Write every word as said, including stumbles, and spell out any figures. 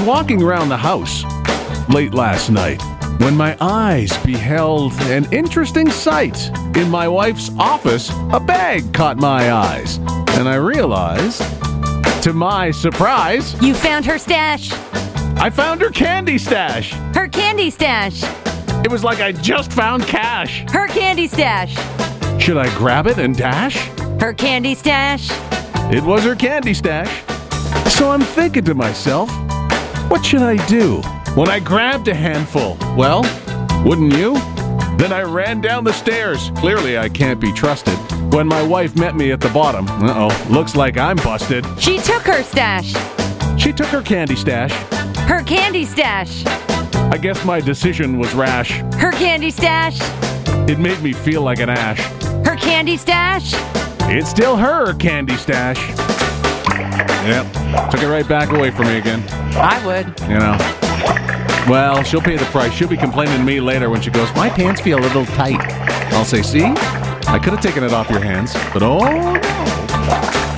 walking around the house late last night when my eyes beheld an interesting sight. In my wife's office, a bag caught my eyes, and I realized, to my surprise, You found her stash. I found her candy stash. Her candy stash. It was like I just found cash. Her candy stash. Should I grab it and dash? Her candy stash. It was her candy stash. So I'm thinking to myself, what should I do when I grabbed a handful? Well, wouldn't you? Then I ran down the stairs. Clearly I can't be trusted. When my wife met me at the bottom, uh-oh, looks like I'm busted. She took her stash. She took her candy stash. Her candy stash. I guess my decision was rash. Her candy stash. It made me feel like an ash. Her candy stash. It's still her candy stash. Yep, took it right back away from me again. I would. You know. Well, she'll pay the price. She'll be complaining to me later when she goes, my pants feel a little tight. I'll say, see? I could have taken it off your hands, but oh no.